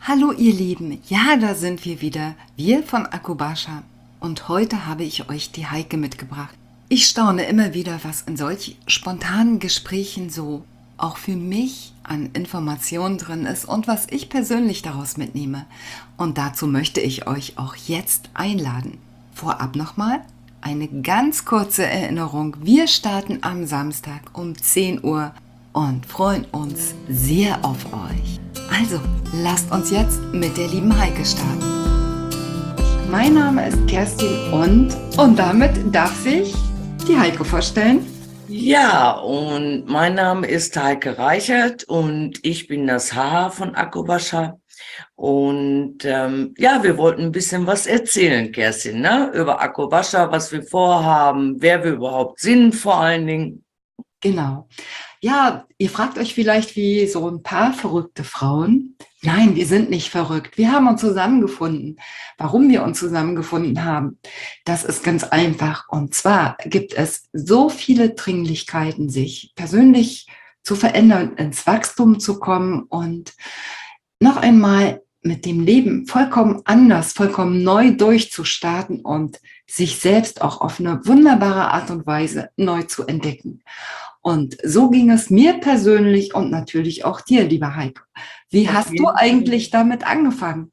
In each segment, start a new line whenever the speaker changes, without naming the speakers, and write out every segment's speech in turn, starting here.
Hallo ihr Lieben, ja, da sind wir wieder, wir von Akubasha. Und heute habe ich euch die Heike mitgebracht. Ich staune immer wieder, was in solch spontanen Gesprächen so auch für mich an Informationen drin ist und was ich persönlich daraus mitnehme. Und dazu möchte ich euch auch jetzt einladen. Vorab nochmal eine ganz kurze Erinnerung. Wir starten am Samstag um 10 Uhr und freuen uns sehr auf euch. Also, lasst uns jetzt mit der lieben Heike starten. Mein Name ist Kerstin und damit darf sich die Heike vorstellen.
Ja, und mein Name ist Heike Reichert und ich bin das Haar von Akubasha. Und ja, wir wollten ein bisschen was erzählen, Kerstin, ne? Über Akubasha, was wir vorhaben, wer wir überhaupt sind vor allen Dingen.
Genau. Ja, ihr fragt euch vielleicht wie so ein paar verrückte Frauen. Nein, wir sind nicht verrückt. Wir haben uns zusammengefunden. Warum wir uns zusammengefunden haben, das ist ganz einfach. Und zwar gibt es so viele Dringlichkeiten, sich persönlich zu verändern, ins Wachstum zu kommen und noch einmal mit dem Leben vollkommen anders, vollkommen neu durchzustarten und sich selbst auch auf eine wunderbare Art und Weise neu zu entdecken. Und so ging es mir persönlich und natürlich auch dir, lieber Heike. Wie
Auf
hast du
jeden Fall.
eigentlich damit angefangen?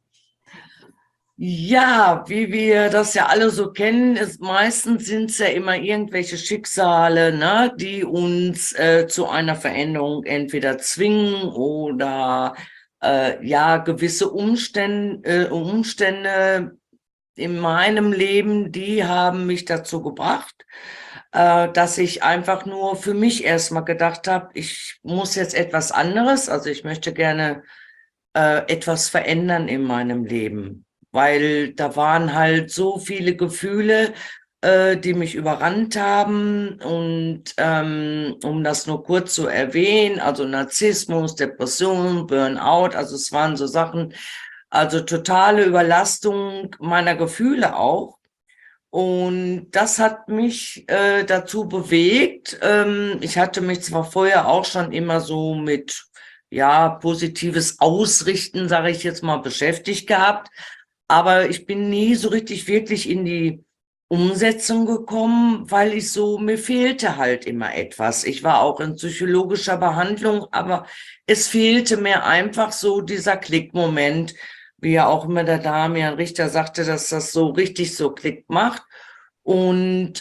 Ja, wie wir das ja alle so kennen, meistens sind es ja immer irgendwelche Schicksale, ne, die uns zu einer Veränderung entweder zwingen oder ja, gewisse Umstände in meinem Leben, die haben mich dazu gebracht, dass ich einfach nur für mich erstmal gedacht habe, ich muss jetzt etwas anderes, also ich möchte gerne etwas verändern in meinem Leben, weil da waren halt so viele Gefühle, die mich überrannt haben. Und um das nur kurz zu erwähnen, also Narzissmus, Depression, Burnout, also es waren so Sachen, also totale Überlastung meiner Gefühle auch. Und das hat mich dazu bewegt. Ich hatte mich zwar vorher auch schon immer so mit ja positives Ausrichten, sage ich jetzt mal, beschäftigt gehabt, aber ich bin nie so richtig wirklich in die Umsetzung gekommen, weil ich so, mir fehlte halt immer etwas. Ich war auch in psychologischer Behandlung, aber es fehlte mir einfach so dieser Klickmoment, wie ja auch immer der Damian Richter sagte, dass das so richtig so Klick macht. Und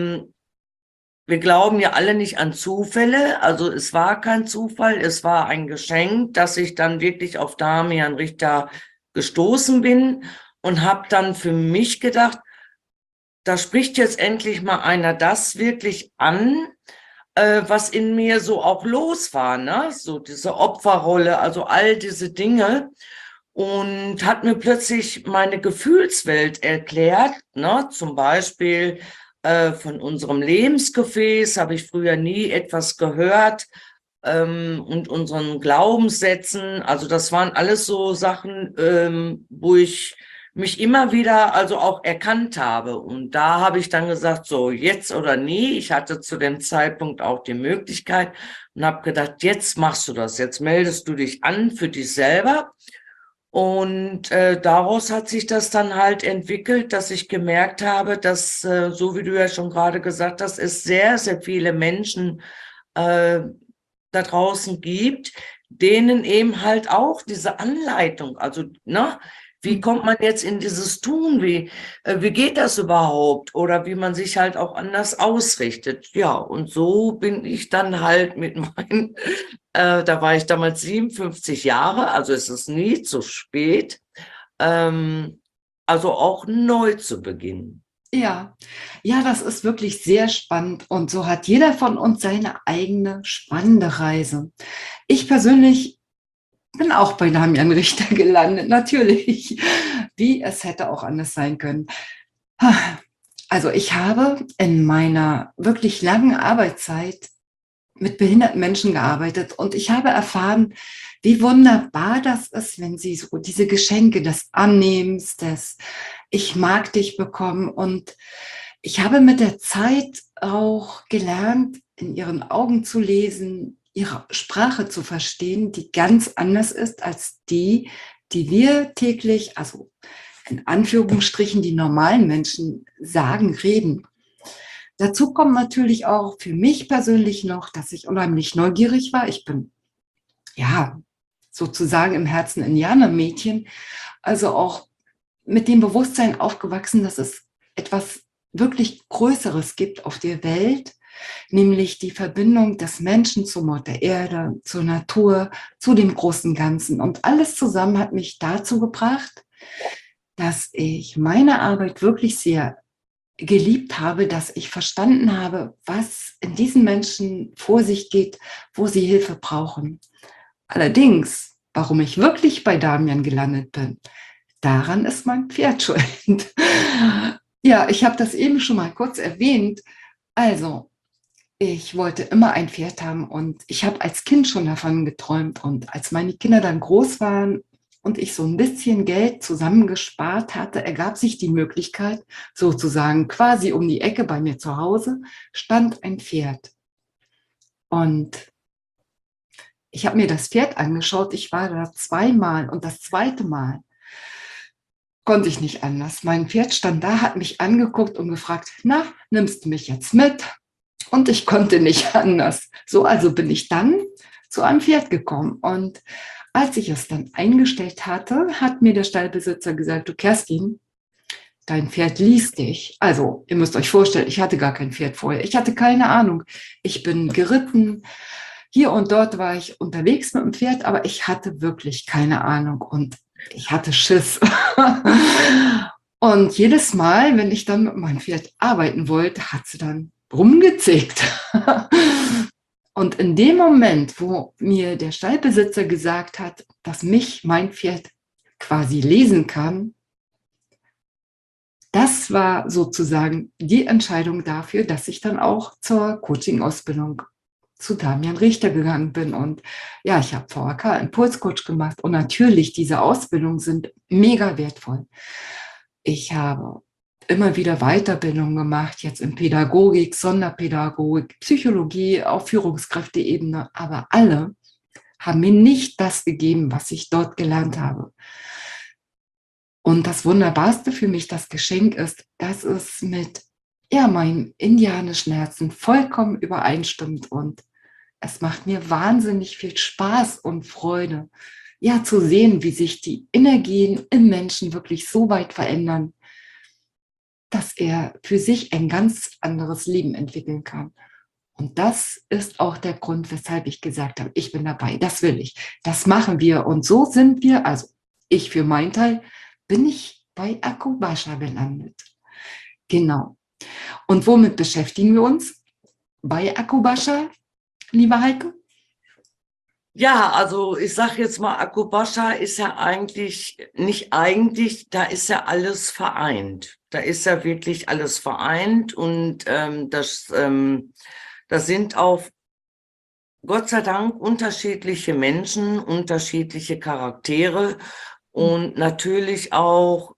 wir glauben ja alle nicht an Zufälle. Also es war kein Zufall, es war ein Geschenk, dass ich dann wirklich auf Damian Richter gestoßen bin und habe dann für mich gedacht, da spricht jetzt endlich mal einer das wirklich an, was in mir so auch los war, ne? So diese Opferrolle, also all diese Dinge. Und hat mir plötzlich meine Gefühlswelt erklärt, ne? Zum Beispiel von unserem Lebensgefäß habe ich früher nie etwas gehört, und unseren Glaubenssätzen. Also das waren alles so Sachen, wo ich mich immer wieder also auch erkannt habe. Und da habe ich dann gesagt, so jetzt oder nie. Ich hatte zu dem Zeitpunkt auch die Möglichkeit und habe gedacht, jetzt machst du das. Jetzt meldest du dich an für dich selber. Und daraus hat sich das dann halt entwickelt, dass ich gemerkt habe, dass, so wie du ja schon gerade gesagt hast, es sehr, sehr viele Menschen äh, da draußen gibt, denen eben halt auch diese Anleitung, also, ne, wie kommt man jetzt in dieses Tun? Wie geht das überhaupt? Oder wie man sich halt auch anders ausrichtet. Ja, und so bin ich dann halt mit meinen, da war ich damals 57 Jahre, also es ist nie zu spät, ähm, also auch neu zu beginnen.
Ja, ja, das ist wirklich sehr spannend und so hat jeder von uns seine eigene spannende Reise. Ich persönlich bin auch bei Damian Richter gelandet, natürlich, wie es hätte auch anders sein können. Also ich habe in meiner wirklich langen Arbeitszeit mit behinderten Menschen gearbeitet und ich habe erfahren, wie wunderbar das ist, wenn sie so diese Geschenke des Annehmens, des Ich mag dich bekommen. Und ich habe mit der Zeit auch gelernt, in ihren Augen zu lesen, ihre Sprache zu verstehen, die ganz anders ist als die, die wir täglich, also in Anführungsstrichen die normalen Menschen sagen, reden. Dazu kommt natürlich auch für mich persönlich noch, dass ich unheimlich neugierig war. Ich bin ja sozusagen im Herzen Indianermädchen, also auch mit dem Bewusstsein aufgewachsen, dass es etwas wirklich Größeres gibt auf der Welt, nämlich die Verbindung des Menschen zur Mutter Erde, zur Natur, zu dem großen Ganzen. Und alles zusammen hat mich dazu gebracht, dass ich meine Arbeit wirklich sehr geliebt habe, dass ich verstanden habe, was in diesen Menschen vor sich geht, wo sie Hilfe brauchen. Allerdings, warum ich wirklich bei Damian gelandet bin, daran ist mein Pferd schuld. Ja, ich habe das eben schon mal kurz erwähnt. Also, ich wollte immer ein Pferd haben und ich habe als Kind schon davon geträumt. Und als meine Kinder dann groß waren und ich so ein bisschen Geld zusammengespart hatte, ergab sich die Möglichkeit, sozusagen quasi um die Ecke bei mir zu Hause, stand ein Pferd. Und ich habe mir das Pferd angeschaut. Ich war da zweimal und das zweite Mal konnte ich nicht anders. Mein Pferd stand da, hat mich angeguckt und gefragt, na, nimmst du mich jetzt mit? Und ich konnte nicht anders. So, also bin ich dann zu einem Pferd gekommen. Und als ich es dann eingestellt hatte, hat mir der Stallbesitzer gesagt, du Kerstin, dein Pferd liest dich. Also, ihr müsst euch vorstellen, ich hatte gar kein Pferd vorher. Ich hatte keine Ahnung. Ich bin geritten. Hier und dort war ich unterwegs mit dem Pferd, aber ich hatte wirklich keine Ahnung und ich hatte Schiss. Und jedes Mal, wenn ich dann mit meinem Pferd arbeiten wollte, hat sie dann rumgezickt. Und in dem Moment, wo mir der Stallbesitzer gesagt hat, dass mich mein Pferd quasi lesen kann, das war sozusagen die Entscheidung dafür, dass ich dann auch zur Coaching-Ausbildung zu Damian Richter gegangen bin. Und ja, ich habe VHK Impulscoach gemacht. Und natürlich, diese Ausbildungen sind mega wertvoll. Ich habe immer wieder Weiterbildung gemacht, jetzt in Pädagogik, Sonderpädagogik, Psychologie, auf Führungskräfteebene. Aber alle haben mir nicht das gegeben, was ich dort gelernt habe. Und das Wunderbarste für mich, das Geschenk ist, dass es mit meinem indianischen Herzen vollkommen übereinstimmt und es macht mir wahnsinnig viel Spaß und Freude, ja, zu sehen, wie sich die Energien im Menschen wirklich so weit verändern, dass er für sich ein ganz anderes Leben entwickeln kann. Und das ist auch der Grund, weshalb ich gesagt habe, ich bin dabei, das will ich, das machen wir. Und so sind wir, also ich für meinen Teil, bin ich bei Akubasha gelandet. Genau. Und womit beschäftigen wir uns bei Akubasha, liebe Heike?
Ja, also ich sage jetzt mal, Akubasha ist ja eigentlich, nicht eigentlich, da ist ja alles vereint. Da ist ja wirklich alles vereint und das sind auch Gott sei Dank unterschiedliche Menschen, unterschiedliche Charaktere und natürlich auch,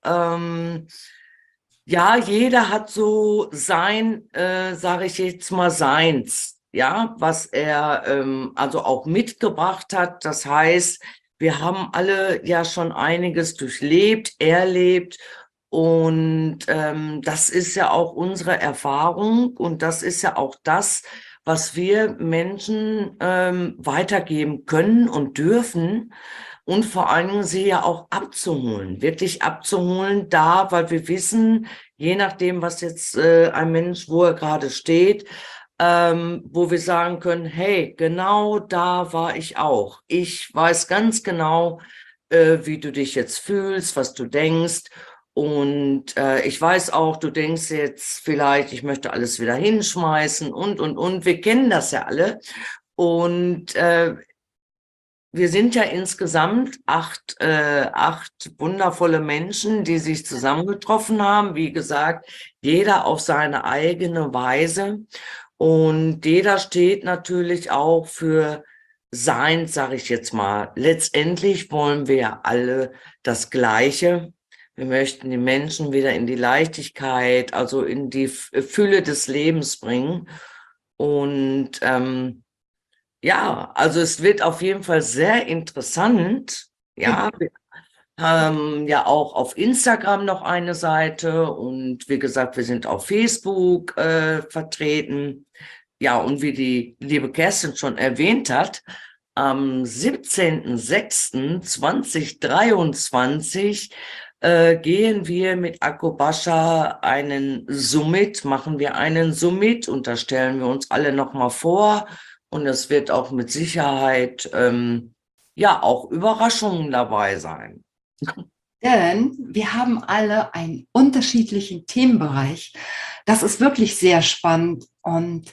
ja, jeder hat so sein, sage ich jetzt mal, seins, ja, was er also auch mitgebracht hat. Das heißt, wir haben alle ja schon einiges durchlebt, erlebt und das ist ja auch unsere Erfahrung und das ist ja auch das, was wir Menschen weitergeben können und dürfen und vor allen Dingen sie ja auch abzuholen, wirklich abzuholen da, weil wir wissen, je nachdem, was jetzt ein Mensch, wo er gerade steht, wo wir sagen können, hey, genau da war ich auch. Ich weiß ganz genau, wie du dich jetzt fühlst, was du denkst. Und ich weiß auch, du denkst jetzt vielleicht, ich möchte alles wieder hinschmeißen und. Wir kennen das ja alle. Und wir sind ja insgesamt acht wundervolle Menschen, die sich zusammengetroffen haben. Wie gesagt, jeder auf seine eigene Weise. Und jeder steht natürlich auch für sein, sage ich jetzt mal. Letztendlich wollen wir ja alle das Gleiche. Wir möchten die Menschen wieder in die Leichtigkeit, also in die Fülle des Lebens bringen. Und ja, also es wird auf jeden Fall sehr interessant. Ja, Ja auch auf Instagram noch eine Seite und wie gesagt, wir sind auf Facebook vertreten. Ja, und wie die liebe Kerstin schon erwähnt hat, am 17.06.2023 gehen wir mit Akobascha machen wir einen Summit und da stellen wir uns alle nochmal vor und es wird auch mit Sicherheit ja auch Überraschungen dabei sein.
Denn wir haben alle einen unterschiedlichen Themenbereich. Das ist wirklich sehr spannend. Und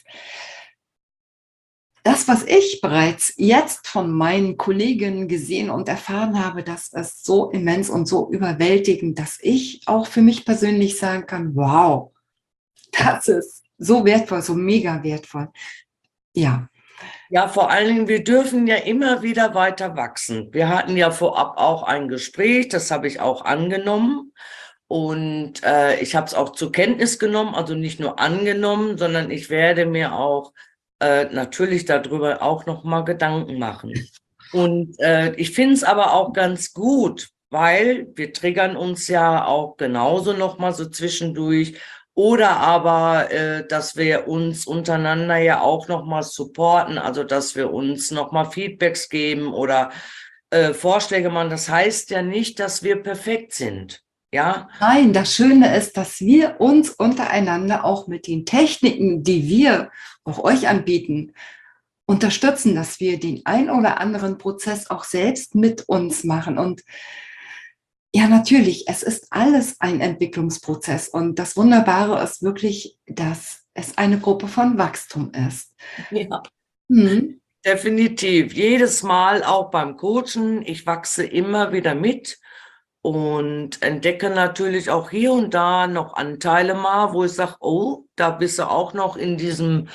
das, was ich bereits jetzt von meinen Kolleginnen gesehen und erfahren habe, das ist so immens und so überwältigend, dass ich auch für mich persönlich sagen kann, wow, das ist so wertvoll, so mega wertvoll. Ja.
Ja, vor allen Dingen, wir dürfen ja immer wieder weiter wachsen. Wir hatten ja vorab auch ein Gespräch, das habe ich auch angenommen. Und ich habe es auch zur Kenntnis genommen, also nicht nur angenommen, sondern ich werde mir auch natürlich darüber auch nochmal Gedanken machen. Und ich finde es aber auch ganz gut, weil wir triggern uns ja auch genauso nochmal so zwischendurch. Oder aber, dass wir uns untereinander ja auch nochmal supporten, also dass wir uns nochmal Feedbacks geben oder Vorschläge machen. Das heißt ja nicht, dass wir perfekt sind. Ja,
Nein, das Schöne ist, dass wir uns untereinander auch mit den Techniken, die wir auch euch anbieten, unterstützen, dass wir den ein oder anderen Prozess auch selbst mit uns machen. Und ja, natürlich, es ist alles ein Entwicklungsprozess. Und das Wunderbare ist wirklich, dass es eine Gruppe von Wachstum ist.
ja.
Hm.
Definitiv. Jedes Mal auch beim Coachen. Ich wachse immer wieder mit und entdecke natürlich auch hier und da noch Anteile mal, wo ich sage, oh, da bist du auch noch in diesem,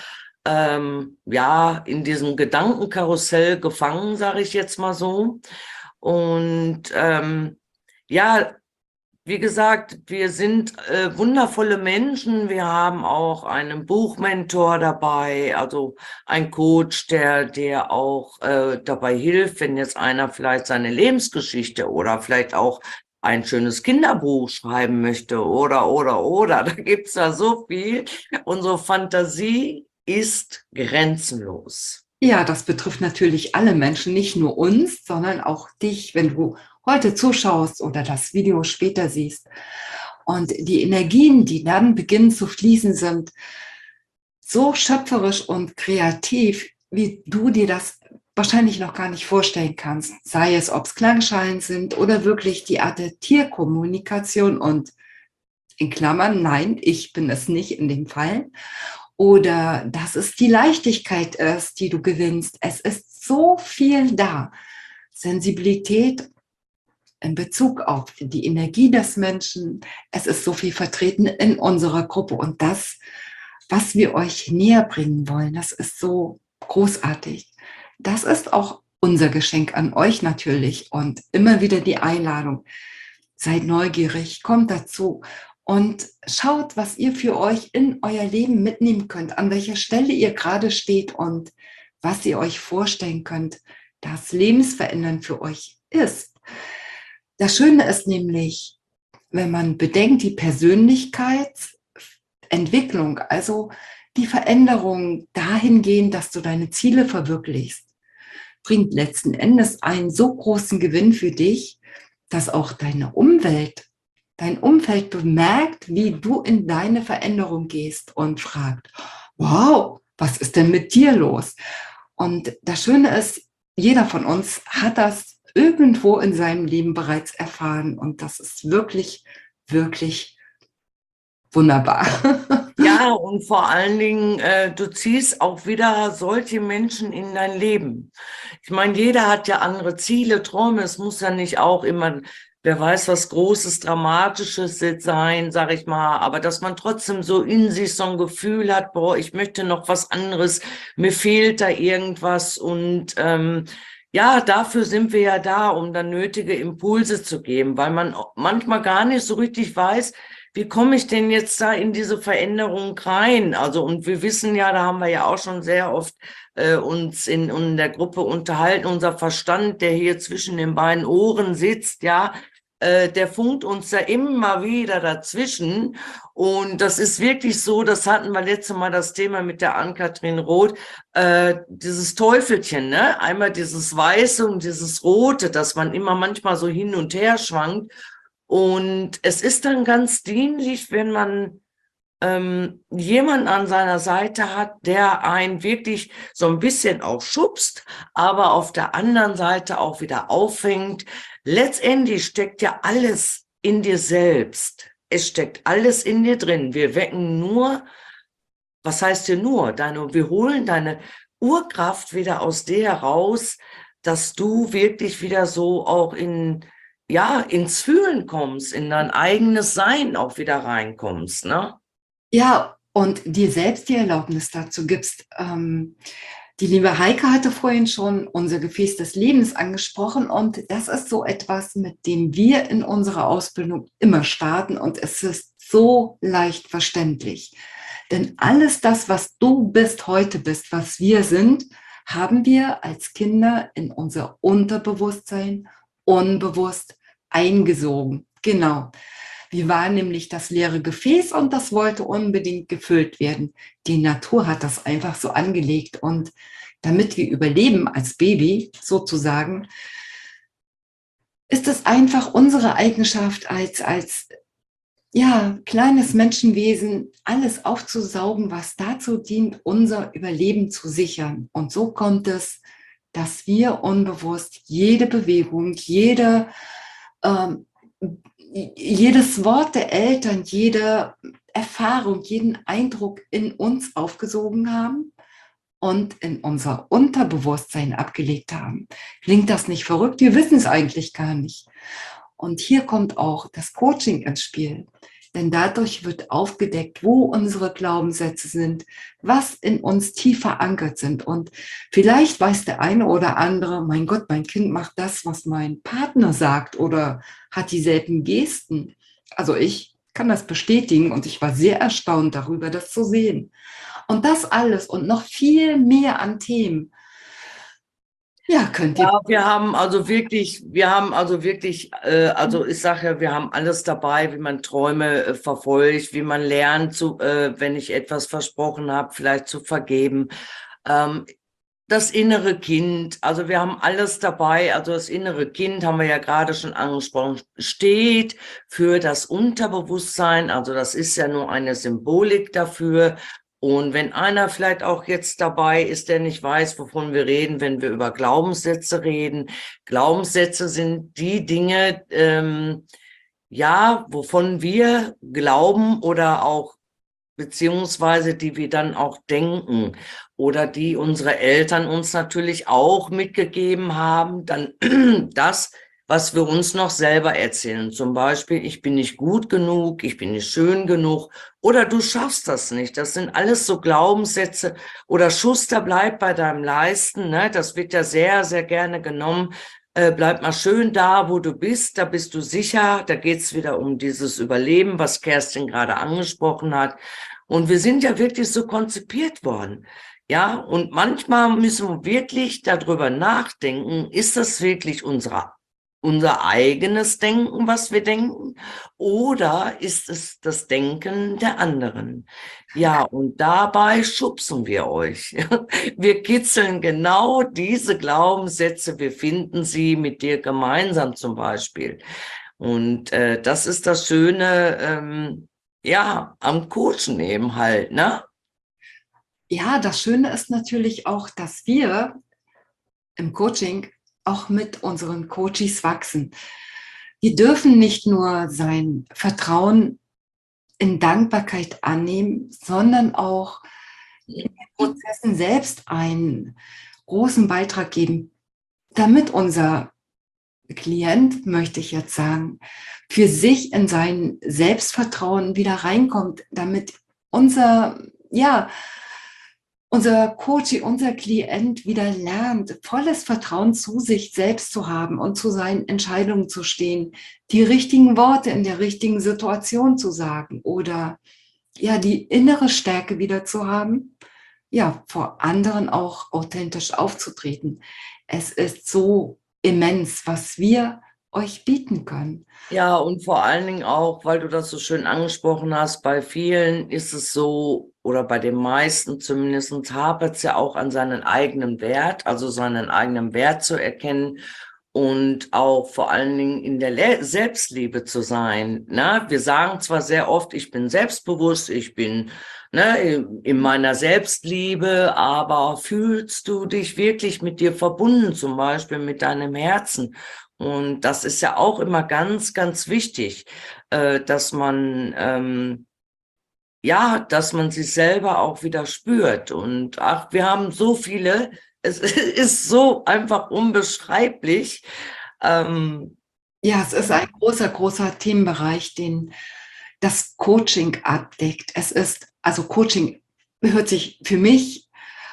ja, in diesem Gedankenkarussell gefangen, sage ich jetzt mal so. Und ja, wie gesagt, wir sind wundervolle Menschen. Wir haben auch einen Buchmentor dabei, also ein Coach, der auch dabei hilft, wenn jetzt einer vielleicht seine Lebensgeschichte oder vielleicht auch ein schönes Kinderbuch schreiben möchte oder. Da gibt's da so viel. Unsere Fantasie ist grenzenlos.
Ja, das betrifft natürlich alle Menschen, nicht nur uns, sondern auch dich, wenn du heute zuschaust oder das Video später siehst. Und die Energien, die dann beginnen zu fließen, sind so schöpferisch und kreativ, wie du dir das wahrscheinlich noch gar nicht vorstellen kannst. Sei es, ob es Klangschalen sind oder wirklich die Art der Tierkommunikation und in Klammern, nein, ich bin es nicht in dem Fall. Oder dass es die Leichtigkeit ist, die du gewinnst. Es ist so viel da. Sensibilität in Bezug auf die Energie des Menschen. Es ist so viel vertreten in unserer Gruppe. Und das, was wir euch näher bringen wollen, das ist so großartig. Das ist auch unser Geschenk an euch natürlich. Und immer wieder die Einladung. Seid neugierig, kommt dazu. Und schaut, was ihr für euch in euer Leben mitnehmen könnt, an welcher Stelle ihr gerade steht und was ihr euch vorstellen könnt, dass lebensverändernd für euch ist. Das Schöne ist nämlich, wenn man bedenkt, die Persönlichkeitsentwicklung, also die Veränderung dahingehend, dass du deine Ziele verwirklichst, bringt letzten Endes einen so großen Gewinn für dich, dass auch dein Umfeld bemerkt, wie du in deine Veränderung gehst und fragt, wow, was ist denn mit dir los? Und das Schöne ist, jeder von uns hat das irgendwo in seinem Leben bereits erfahren und das ist wirklich, wirklich wunderbar.
Ja, und vor allen Dingen, du ziehst auch wieder solche Menschen in dein Leben. Ich meine, jeder hat ja andere Ziele, Träume. Es muss ja nicht auch immer, wer weiß, was Großes, Dramatisches sein, sag ich mal. Aber dass man trotzdem so in sich so ein Gefühl hat, boah, ich möchte noch was anderes, mir fehlt da irgendwas. Und ja, dafür sind wir ja da, um dann nötige Impulse zu geben, weil man manchmal gar nicht so richtig weiß, wie komme ich denn jetzt da in diese Veränderung rein? Also, und wir wissen ja, da haben wir ja auch schon sehr oft uns in der Gruppe unterhalten, unser Verstand, der hier zwischen den beiden Ohren sitzt, ja, der funkt uns da immer wieder dazwischen. Und das ist wirklich so, das hatten wir letztes Mal das Thema mit der Ann-Kathrin Roth, dieses Teufelchen, ne? Einmal dieses Weiße und dieses Rote, dass man immer manchmal so hin und her schwankt. Und es ist dann ganz dienlich, wenn man jemanden an seiner Seite hat, der einen wirklich so ein bisschen auch schubst, aber auf der anderen Seite auch wieder auffängt. Letztendlich steckt ja alles in dir selbst. Es steckt alles in dir drin. Wir wecken nur, was heißt hier nur? Wir holen deine Urkraft wieder aus dir heraus, dass du wirklich wieder so auch ins Fühlen kommst, in dein eigenes Sein auch wieder reinkommst, ne?
Ja, und dir selbst die Erlaubnis dazu gibst. Die liebe Heike hatte vorhin schon unser Gefäß des Lebens angesprochen und das ist so etwas, mit dem wir in unserer Ausbildung immer starten und es ist so leicht verständlich. Denn alles das, was du bist, heute bist, was wir sind, haben wir als Kinder in unser Unterbewusstsein unbewusst eingesogen. Genau. Wir waren nämlich das leere Gefäß und das wollte unbedingt gefüllt werden. Die Natur hat das einfach so angelegt und damit wir überleben als Baby sozusagen, ist es einfach unsere Eigenschaft als ja, kleines Menschenwesen, alles aufzusaugen, was dazu dient, unser Überleben zu sichern. Und so kommt es, dass wir unbewusst jede Bewegung, ähm, jedes Wort der Eltern, jede Erfahrung, jeden Eindruck in uns aufgesogen haben und in unser Unterbewusstsein abgelegt haben. Klingt das nicht verrückt? Wir wissen es eigentlich gar nicht. Und hier kommt auch das Coaching ins Spiel. Denn dadurch wird aufgedeckt, wo unsere Glaubenssätze sind, was in uns tief verankert sind. Und vielleicht weiß der eine oder andere, mein Gott, mein Kind macht das, was mein Partner sagt oder hat dieselben Gesten. Also ich kann das bestätigen und ich war sehr erstaunt darüber, das zu sehen. Und das alles und noch viel mehr an Themen, ja, könnt ihr.
Ja, also ich sage ja, wir haben alles dabei, wie man Träume verfolgt, wie man lernt, wenn ich etwas versprochen habe, vielleicht zu vergeben. Ähm, Das innere Kind, also wir haben alles dabei. Also das innere Kind, haben wir ja gerade schon angesprochen, steht für das Unterbewusstsein. Also das ist ja nur eine Symbolik dafür. Und wenn einer vielleicht auch jetzt dabei ist, der nicht weiß, wovon wir reden, wenn wir über Glaubenssätze reden. Glaubenssätze sind die Dinge, ja, wovon wir glauben oder auch beziehungsweise die wir dann auch denken oder die unsere Eltern uns natürlich auch mitgegeben haben, dann das, was wir uns noch selber erzählen. Zum Beispiel, ich bin nicht gut genug, ich bin nicht schön genug oder du schaffst das nicht. Das sind alles so Glaubenssätze oder Schuster, bleib bei deinem Leisten. Ne? Das wird ja sehr, sehr gerne genommen. Bleib mal schön da, wo du bist, da bist du sicher. Da geht's wieder um dieses Überleben, was Kerstin gerade angesprochen hat. Und wir sind ja wirklich so konzipiert worden. Ja, und manchmal müssen wir wirklich darüber nachdenken, ist das wirklich unser eigenes Denken, was wir denken, oder ist es das Denken der anderen? Ja, und dabei schubsen wir euch. Wir kitzeln genau diese Glaubenssätze, wir finden sie mit dir gemeinsam zum Beispiel. Und das ist das Schöne, ja, am Coachen eben halt, ne?
Ja, das Schöne ist natürlich auch, dass wir im Coaching auch mit unseren Coaches wachsen. Wir dürfen nicht nur sein Vertrauen in Dankbarkeit annehmen, sondern auch in den Prozessen selbst einen großen Beitrag geben, damit unser Klient, möchte ich jetzt sagen, für sich in sein Selbstvertrauen wieder reinkommt, damit ja, unser Coach, unser Klient wieder lernt, volles Vertrauen zu sich selbst zu haben und zu seinen Entscheidungen zu stehen, die richtigen Worte in der richtigen Situation zu sagen oder ja, die innere Stärke wieder zu haben, ja, vor anderen auch authentisch aufzutreten. Es ist so immens, was wir euch bieten können.
Ja, und vor allen Dingen auch, weil du das so schön angesprochen hast, bei vielen ist es so, oder bei den meisten zumindest, hapert es ja auch an seinen eigenen Wert, also seinen eigenen Wert zu erkennen und auch vor allen Dingen in der Selbstliebe zu sein. Ne? Wir sagen zwar sehr oft, ich bin selbstbewusst, ich bin in meiner Selbstliebe, aber fühlst du dich wirklich mit dir verbunden, zum Beispiel mit deinem Herzen? Und das ist ja auch immer ganz, ganz wichtig, dass man dass man sich selber auch wieder spürt. Und ach, wir haben so viele, es ist so einfach unbeschreiblich.
Ja, es ist ein großer, großer Themenbereich, den das Coaching abdeckt. Also Coaching hört sich für mich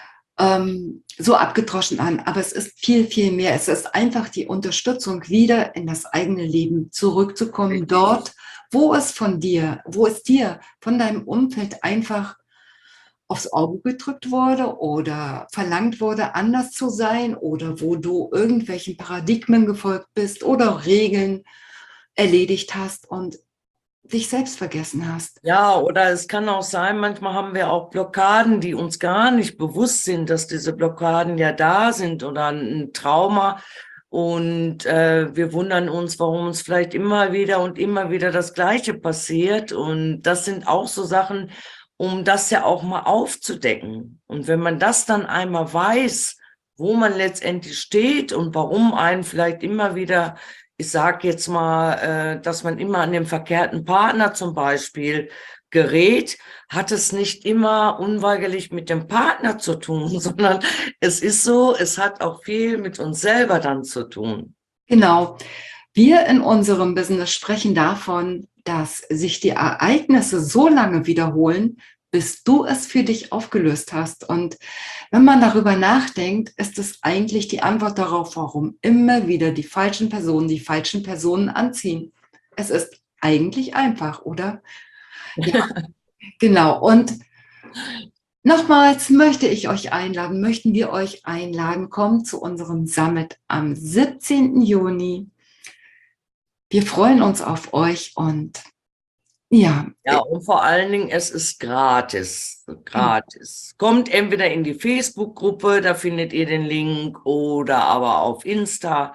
so abgedroschen an, aber es ist viel, viel mehr. Es ist einfach die Unterstützung, wieder in das eigene Leben zurückzukommen, dort, wo es dir von deinem Umfeld einfach aufs Auge gedrückt wurde oder verlangt wurde, anders zu sein, oder wo du irgendwelchen Paradigmen gefolgt bist oder Regeln erledigt hast und dich selbst vergessen hast.
Ja, oder es kann auch sein, manchmal haben wir auch Blockaden, die uns gar nicht bewusst sind, dass diese Blockaden ja da sind, oder ein Trauma. Und wir wundern uns, warum uns vielleicht immer wieder und immer wieder das Gleiche passiert. Und das sind auch so Sachen, um das ja auch mal aufzudecken. Und wenn man das dann einmal weiß, wo man letztendlich steht und warum einen vielleicht immer wieder, ich sage jetzt mal, dass man immer an den verkehrten Partner zum Beispiel gerät, hat es nicht immer unweigerlich mit dem Partner zu tun, sondern es ist so, es hat auch viel mit uns selber dann zu tun.
Genau. Wir in unserem Business sprechen davon, dass sich die Ereignisse so lange wiederholen, bis du es für dich aufgelöst hast. Und wenn man darüber nachdenkt, ist es eigentlich die Antwort darauf, warum immer wieder die falschen Personen anziehen. Es ist eigentlich einfach, oder? Ja, genau. Und nochmals möchten wir euch einladen, kommt zu unserem Summit am 17. Juni. Wir freuen uns auf euch und ja.
Ja, und vor allen Dingen, es ist gratis. Gratis. Kommt entweder in die Facebook-Gruppe, da findet ihr den Link, oder aber auf Insta.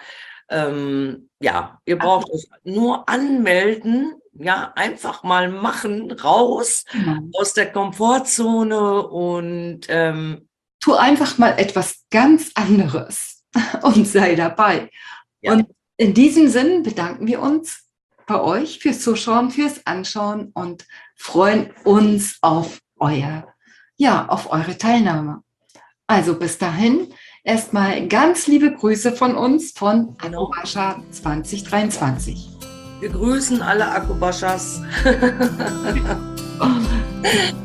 Ja, ihr braucht euch nur anmelden, ja, einfach mal machen, raus aus der Komfortzone und
tu einfach mal etwas ganz anderes und sei dabei.
ja.
Und in diesem Sinn bedanken wir uns bei euch fürs Zuschauen, fürs Anschauen und freuen uns auf eure Teilnahme. Also bis dahin erstmal ganz liebe Grüße von uns von Akubascha 2023.
Wir grüßen alle Akubashas.